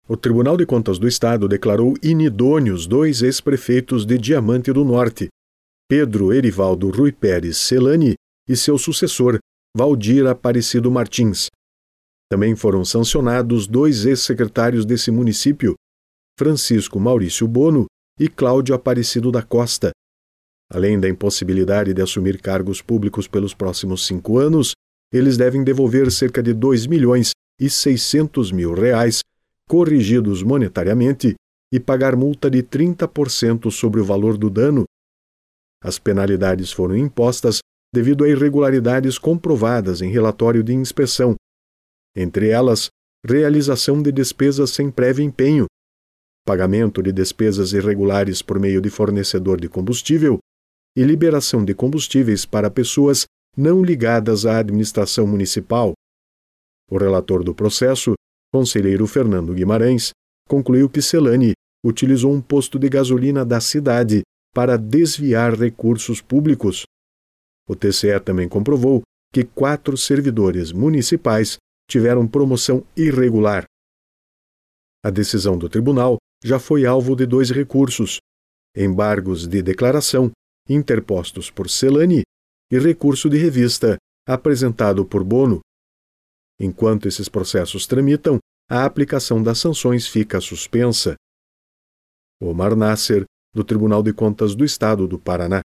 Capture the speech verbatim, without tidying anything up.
O Tribunal de Contas do Estado declarou inidôneos dois ex-prefeitos de Diamante do Norte, Pedro Erivaldo Rui Pérez Celani e seu sucessor, Valdir Aparecido Martins. Também foram sancionados dois ex-secretários desse município, Francisco Maurício Bono e Cláudio Aparecido da Costa. Além da impossibilidade de assumir cargos públicos pelos próximos cinco anos, eles devem devolver cerca de dois milhões e seiscentos mil reais, corrigidos monetariamente, e pagar multa de trinta por cento sobre o valor do dano. As penalidades foram impostas devido a irregularidades comprovadas em relatório de inspeção, entre elas, realização de despesas sem prévio empenho, pagamento de despesas irregulares por meio de fornecedor de combustível e liberação de combustíveis para pessoas não ligadas à administração municipal. O relator do processo, conselheiro Fernando Guimarães, concluiu que Celani utilizou um posto de gasolina da cidade para desviar recursos públicos. O T C E também comprovou que quatro servidores municipais tiveram promoção irregular. A decisão do tribunal já foi alvo de dois recursos: embargos de declaração, interpostos por Celani, e recurso de revista, apresentado por Bono. Enquanto esses processos tramitam, a aplicação das sanções fica suspensa. Omar Nasser, do Tribunal de Contas do Estado do Paraná.